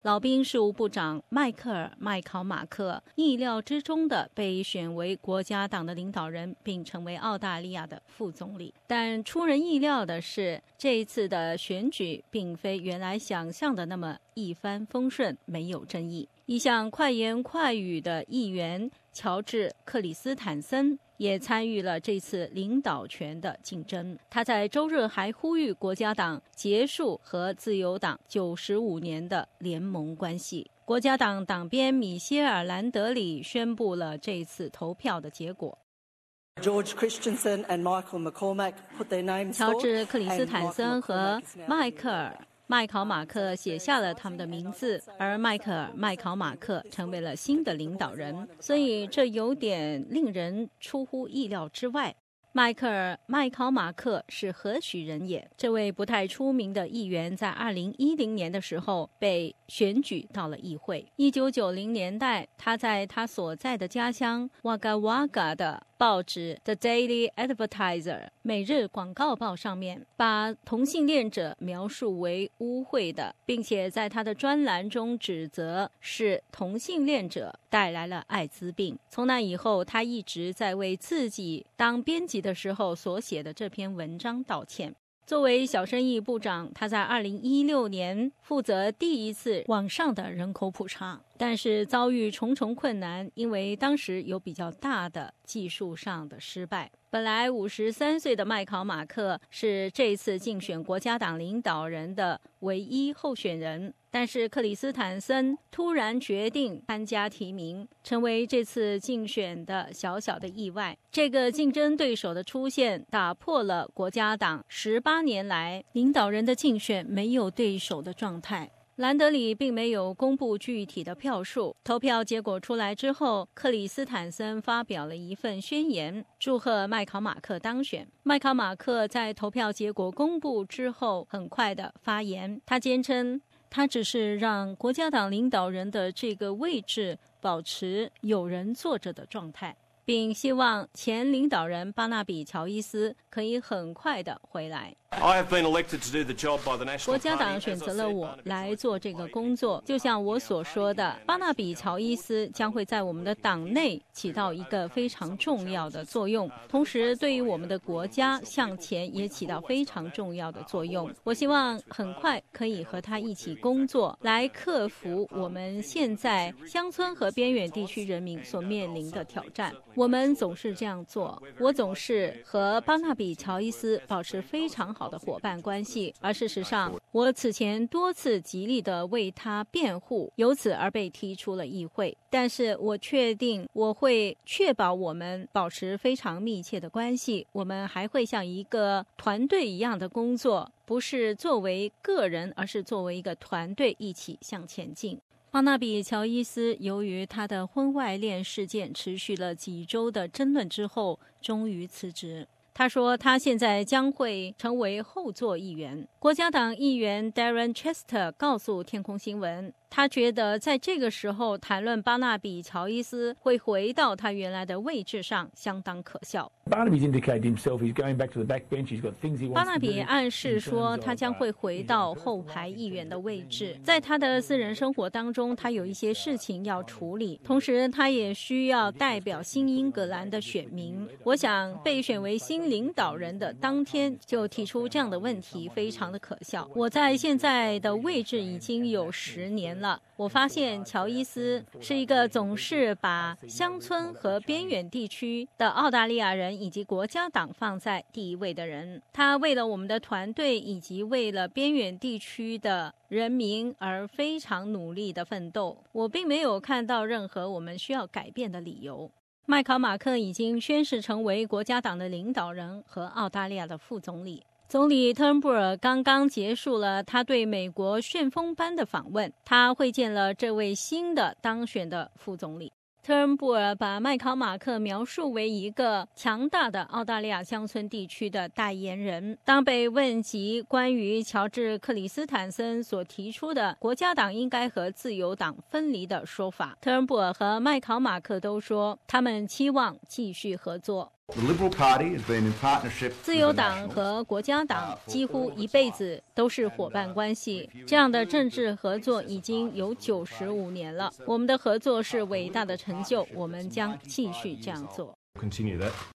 老兵事务部长迈克尔·麦考马克意料之中地被选为国家党的领导人，并成为澳大利亚的副总理。但出人意料的是，这一次的选举并非原来想象的那么一帆风顺，没有争议。一向快言快语的议员乔治·克里斯坦森也参与了这次领导权的竞争。他在周日还呼吁国家党结束和自由党95年的联盟关系。国家党党鞭米歇尔·兰德里宣布了这次投票的结果。乔治·克里斯坦森和麦考马克写下了他们的名字，而迈克尔·麦考马克成为了新的领导人，所以这有点令人出乎意料之外。迈克尔·麦考马克是何许人也？这位不太出名的议员在2010年的时候被选举到了议会。1990年代，他在他所在的家乡哇嘎哇嘎的报纸 The Daily Advertiser 每日广告报上面把同性恋者描述为污秽的，并且在他的专栏中指责是同性恋者带来了艾滋病。从那以后，他一直在为自己当编辑的时候所写的这篇文章道歉。作为小生意部长，他在2016年负责第一次网上的人口普查，但是遭遇重重困难，因为当时有比较大的技术上的失败。本来53岁的麦考马克是这次竞选国家党领导人的唯一候选人，但是克里斯坦森突然决定参加提名，成为这次竞选的小小的意外。这个竞争对手的出现打破了国家党18年来领导人的竞选没有对手的状态。兰德里并没有公布具体的票数。投票结果出来之后，克里斯坦森发表了一份宣言，祝贺麦考马克当选。麦考马克在投票结果公布之后很快的发言，他坚称他只是让国家党领导人的这个位置保持有人坐着的状态，并希望前领导人巴纳比·乔伊斯可以很快的回来。国家党选择了我来做这个工作，就像我所说的，巴纳比·乔伊斯将会在我们的党内起到一个非常重要的作用，同时对于我们的国家向前也起到非常重要的作用。我希望很快可以和他一起工作，来克服我们现在乡村和边远地区人民所面临的挑战。我们总是这样做，我总是和巴纳比·乔伊斯保持非常好的伙伴关系，而事实上，我此前多次极力地为他辩护，由此而被踢出了议会。但是我确定我会确保我们保持非常密切的关系，我们还会像一个团队一样的工作，不是作为个人，而是作为一个团队一起向前进。巴纳比·乔伊斯由于他的婚外恋事件持续了几周的争论之后，终于辞职。他说他现在将会成为后座议员。国家党议员 Darren Chester 告诉天空新闻，他觉得在这个时候谈论巴纳比·乔伊斯会回到他巴纳比暗示说他将会回到后排议员的位置，在他的私人生活当中，他有一些事情要处理，同时他也需要代表新英格兰的选民。我想被选为新领导人的当天就提出这样的问题非常的可笑。我在现在的位置已经有10年了，我发现乔伊斯是一个总是把乡村和边远地区的澳大利亚人以及国家党放在第一位的人。他为了我们的团队以及为了边远地区的人民而非常努力的奋斗。我并没有看到任何我们需要改变的理由。麦考马克已经宣誓成为国家党的领导人和澳大利亚的副总理。总理特恩布尔刚刚结束了他对美国旋风般的访问，他会见了这位新的当选的副总理。特恩布尔把麦考马克描述为一个强大的澳大利亚乡村地区的代言人。当被问及关于乔治·克里斯坦森所提出的国家党应该和自由党分离的说法，特恩布尔和麦考马克都说他们期望继续合作。 自由党和国家党几乎一辈子都是伙伴关系，这样的政治合作已经有95年了。我们的合作是伟大的成就，我们将继续这样做。